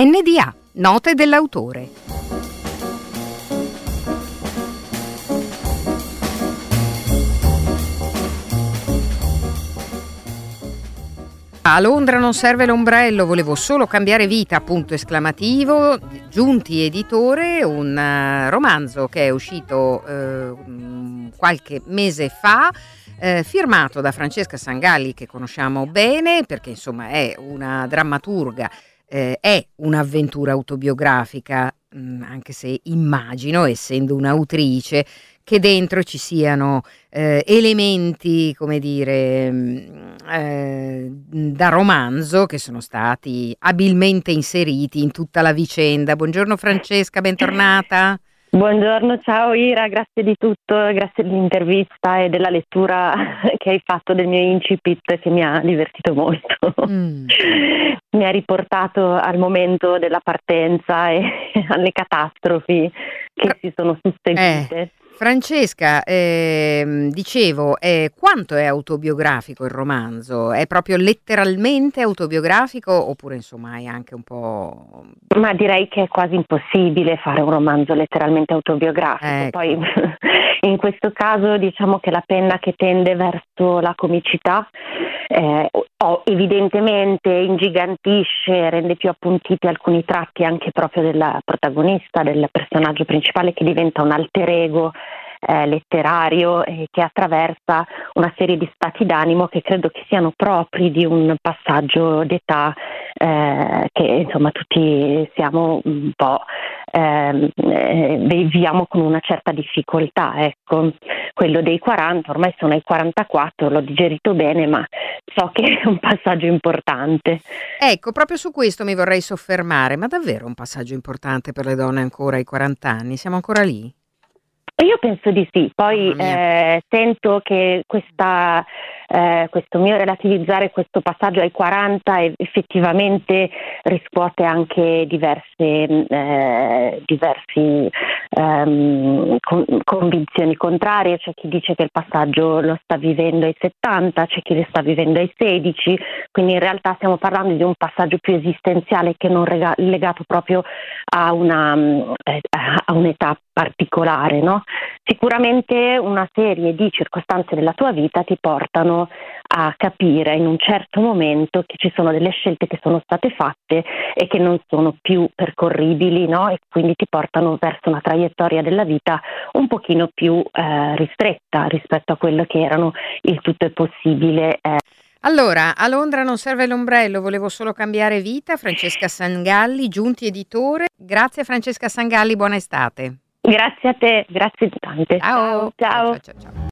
NDA, note dell'autore. A Londra non serve l'ombrello, volevo solo cambiare vita, punto esclamativo. Giunti Editore, un romanzo che è uscito qualche mese fa, firmato da Francesca Sangalli, che conosciamo bene perché insomma è una drammaturga, è un'avventura autobiografica, anche se immagino, essendo un'autrice, che dentro ci siano elementi, come dire, da romanzo, che sono stati abilmente inseriti in tutta la vicenda. Buongiorno Francesca, bentornata. Buongiorno, ciao Ira, grazie di tutto, grazie dell'intervista e della lettura che hai fatto del mio incipit, che mi ha divertito molto. Mi ha riportato al momento della partenza e alle catastrofi che si sono susseguite. Francesca, dicevo, quanto è autobiografico il romanzo? È proprio letteralmente autobiografico oppure insomma è anche un po'... Ma direi che è quasi impossibile fare un romanzo letteralmente autobiografico. Ecco. Poi in questo caso diciamo che la penna che tende verso la comicità evidentemente ingigantisce, rende più appuntiti alcuni tratti anche proprio della protagonista, del personaggio principale, che diventa un alter ego letterario che attraversa una serie di stati d'animo che credo che siano propri di un passaggio d'età che insomma tutti siamo un po' viviamo con una certa difficoltà, ecco. Quello dei 40, ormai sono ai 44, l'ho digerito bene, ma so che è un passaggio importante. Ecco, proprio su questo mi vorrei soffermare, ma davvero un passaggio importante per le donne ancora ai 40 anni? Siamo ancora lì? Io penso di sì, poi sento che questo mio relativizzare questo passaggio ai 40 effettivamente riscuote anche diversi convinzioni contrarie. C'è chi dice che il passaggio lo sta vivendo ai 70, c'è chi lo sta vivendo ai 16, quindi in realtà stiamo parlando di un passaggio più esistenziale che non legato proprio a un'età particolare, no? Sicuramente una serie di circostanze della tua vita ti portano a capire in un certo momento che ci sono delle scelte che sono state fatte e che non sono più percorribili, no? E quindi ti portano verso una traiettoria della vita un pochino più ristretta rispetto a quello che erano il tutto è possibile. Allora, a Londra non serve l'ombrello, volevo solo cambiare vita. Francesca Sangalli, Giunti Editore. Grazie Francesca Sangalli, buona estate. Grazie a te, grazie tante. Ciao. Ciao. Ciao.